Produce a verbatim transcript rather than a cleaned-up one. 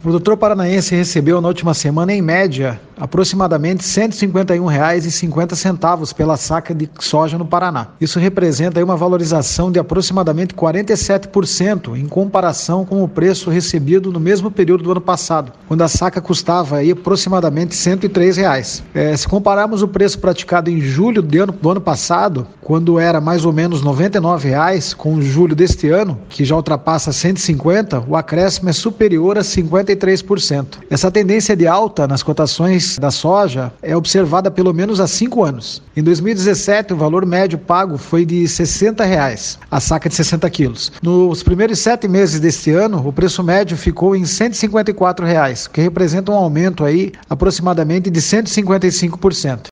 produtor paranaense recebeu na última semana, em média, aproximadamente cento e cinquenta e um reais e cinquenta centavos pela saca de soja no Paraná. Isso representa aí uma valorização de aproximadamente quarenta e sete por cento em comparação com o preço recebido no mesmo período do ano passado, quando a saca custava aí aproximadamente cento e três reais. É, se compararmos o preço praticado em julho do ano, do ano passado, quando era mais ou menos noventa e nove reais, com julho deste ano, que já ultrapassa cento e cinquenta, o acréscimo é superior a cinquenta e três por cento. Essa tendência de alta nas cotações da soja é observada pelo menos há cinco anos. Em dois mil e dezessete, o valor médio pago foi de sessenta reais, a saca de sessenta quilos. Nos primeiros sete meses deste ano, o preço médio ficou em cento e cinquenta e quatro reais, que representa um aumento aí aproximadamente de cento e cinquenta e cinco por cento.